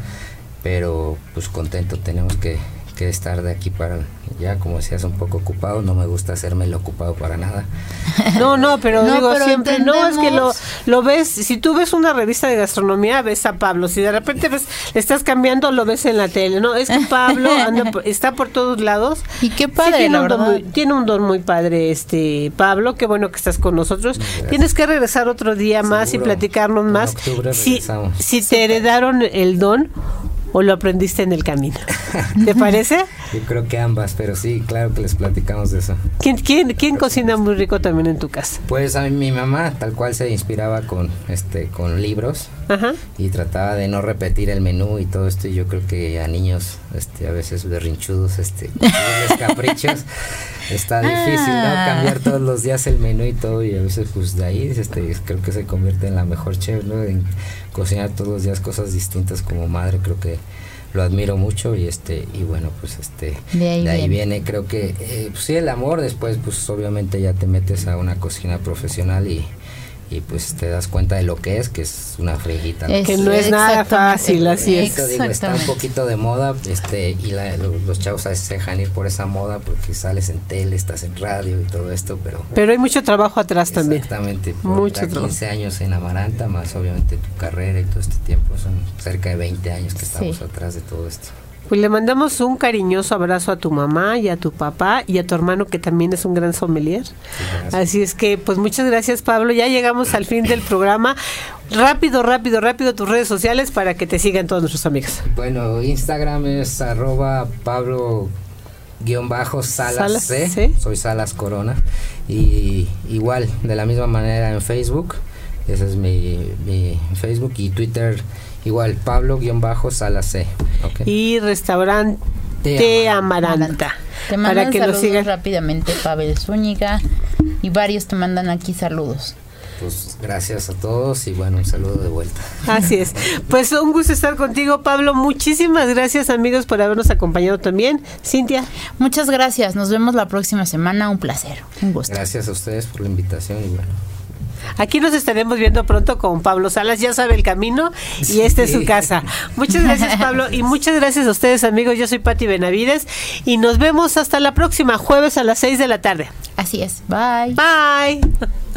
pero pues contento, tenemos que estar de aquí para ya, como decías, un poco ocupado. No me gusta hacerme el ocupado para nada. No, pero digo, pero siempre entendemos. no, es que lo ves, si tú ves una revista de gastronomía, ves a Pablo, si de repente le estás cambiando, lo ves en la tele, ¿no? Es que Pablo está por todos lados. Y qué padre, sí, tiene un don muy padre, Pablo, qué bueno que estás con nosotros. Gracias. Tienes que regresar otro día más y platicarnos más. En octubre regresamos. Si te heredaron el don o lo aprendiste en el camino. ¿Te parece? Yo creo que ambas, pero sí, claro que les platicamos de eso. ¿Quién cocina muy rico también en tu casa? Pues a mi mamá, tal cual, se inspiraba con libros. Ajá. Y trataba de no repetir el menú y todo esto, y yo creo que a niños a veces berrinchudos, los caprichos, está difícil, ¿no? Cambiar todos los días el menú y todo, y a veces pues de ahí creo que se convierte en la mejor chef, ¿no? En cocinar todos los días cosas distintas como madre. Creo que lo admiro mucho y bueno, pues de ahí viene, creo que pues sí, el amor. Después pues obviamente ya te metes a una cocina profesional y pues te das cuenta de lo que es una frejita, ¿no? Que no es nada fácil, así es. Digo, está un poquito de moda, y los chavos a veces se dejan ir por esa moda porque sales en tele, estás en radio y todo esto, pero hay mucho trabajo atrás también. Exactamente, mucho trabajo. 15 años en Amaranta, más obviamente tu carrera y todo este tiempo, son cerca de 20 años que estamos atrás de todo esto. Pues le mandamos un cariñoso abrazo a tu mamá y a tu papá y a tu hermano, que también es un gran sommelier. Sí, así es que, pues muchas gracias, Pablo. Ya llegamos al fin del programa. Rápido tus redes sociales para que te sigan todos nuestros amigos. Bueno, Instagram es @Pablo_Salas C. ¿Sí? Soy Salas Corona. Y igual, de la misma manera en Facebook. Ese es mi Facebook, y Twitter igual, Pablo_Salas C. Okay. Y restaurante Amaranta. Te mandan para que saludos lo sigan rápidamente, Pavel Zúñiga, y varios te mandan aquí saludos. Pues gracias a todos y bueno, un saludo de vuelta. Así es. Pues un gusto estar contigo, Pablo. Muchísimas gracias, amigos, por habernos acompañado también. Cintia. Muchas gracias. Nos vemos la próxima semana. Un placer. Un gusto. Gracias a ustedes por la invitación y bueno. Aquí nos estaremos viendo pronto con Pablo Salas, ya sabe el camino y esta es su casa. Muchas gracias, Pablo, y muchas gracias a ustedes, amigos. Yo soy Pati Benavides y nos vemos hasta la próxima, jueves a las 6 de la tarde. Así es. Bye. Bye.